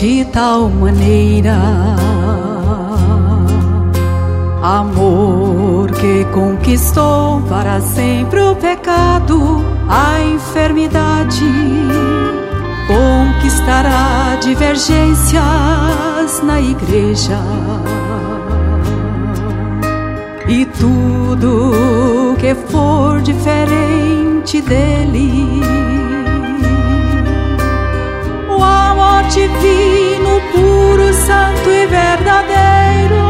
de tal maneira, amor que conquistou para sempre o pecado, a enfermidade, conquistará divergências na igreja. E tudo que for diferente dele, o amor divino, puro, santo e verdadeiro,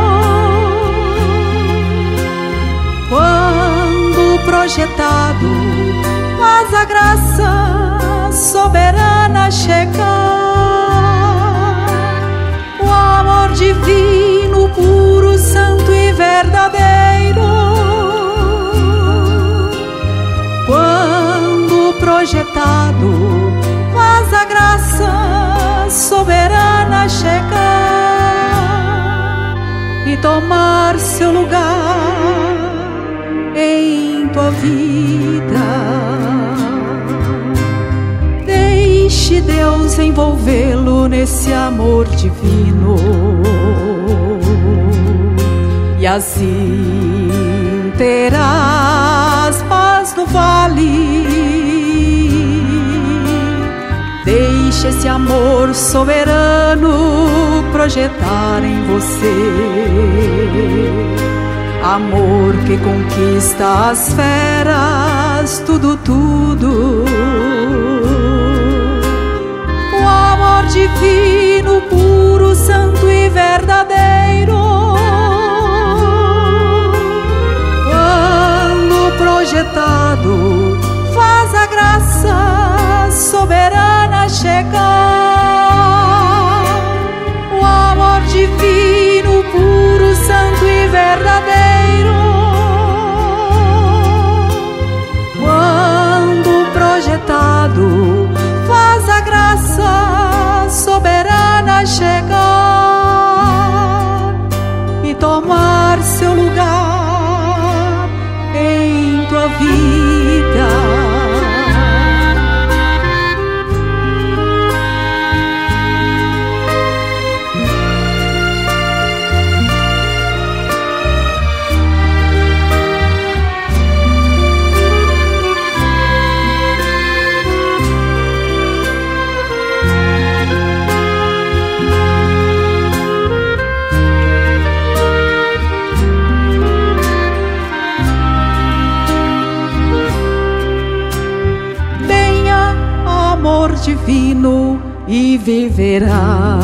quando projetado, faz a graça soberana chegar. O amor divino, puro, santo e verdadeiro, quando projetado, faz a graça soberana chegar e tomar seu lugar em tua vida. Deixe Deus envolvê-lo nesse amor divino, e assim terás paz no vale. Deixe esse amor soberano projetar em você, amor que conquista as feras, tudo, tudo. O amor divino, puro, santo e verdadeiro, quando projetado, faz a graça soberana chegar. O amor divino, puro, santo e verdadeiro, quando projetado, faz a graça soberana chegar e tomar seu lugar em tua vida. Divino, e viverás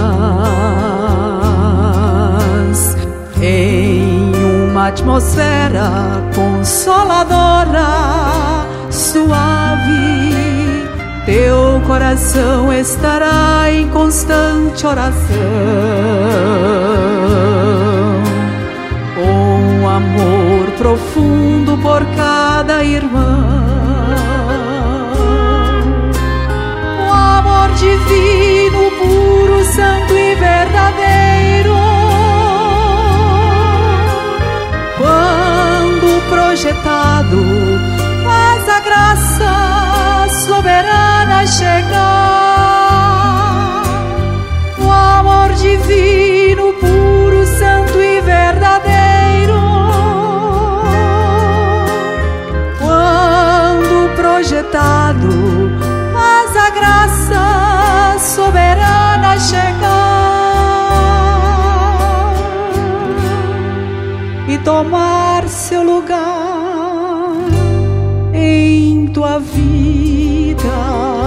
em uma atmosfera consoladora, suave. Teu coração estará em constante oração, com amor profundo por cada irmão. Divino, puro, santo e verdadeiro, quando projetado, faz a graça soberana chegar. O amor divino, puro, santo e verdadeiro, quando projetado, faz a graça soberana chegar e tomar seu lugar em tua vida.